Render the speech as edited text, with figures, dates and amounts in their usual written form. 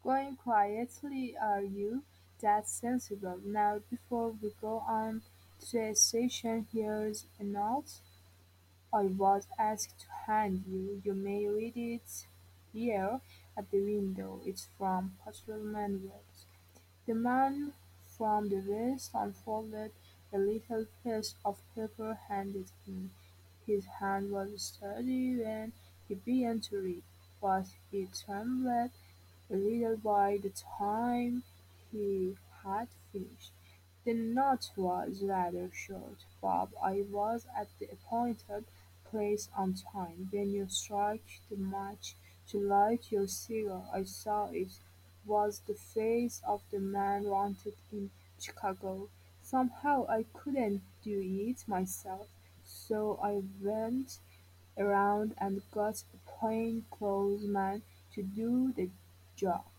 Going quietly, are you? That's sensible. Now, before we go on to the session, here's a note I was asked to hand you. You may read it here at the window. It's from Patrolman Wells. The man from the west unfolded a little piece of paper handed him. His hand was steady when he began to read, but it trembled a little by the time he had finished. The note was rather short: "Bob, I was at the appointed place on time. When you struck the match to light your cigar, I saw it was the face of the man wanted in Chicago. Somehow I couldn't do it myself, so I went around and got a plain clothes man to do the job.